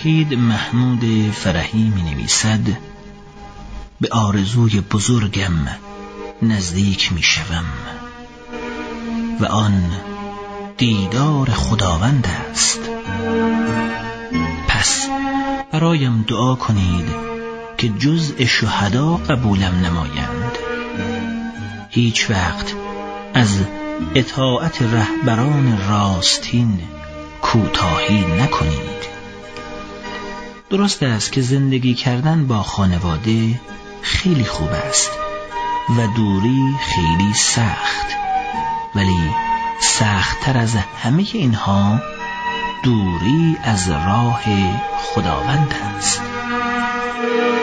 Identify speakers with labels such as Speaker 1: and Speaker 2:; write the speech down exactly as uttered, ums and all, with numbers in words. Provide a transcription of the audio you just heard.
Speaker 1: شهید محمود فرحی می نویسد: به آرزوی بزرگم نزدیک می شوم و آن دیدار خداوند است. پس برایم دعا کنید که جزء شهدا قبولم نمایند. هیچ وقت از اطاعت رهبران راستین کوتاهی نکنید. درست است که زندگی کردن با خانواده خیلی خوب است و دوری خیلی سخت، ولی سخت‌تر از همه اینها دوری از راه خداوند است.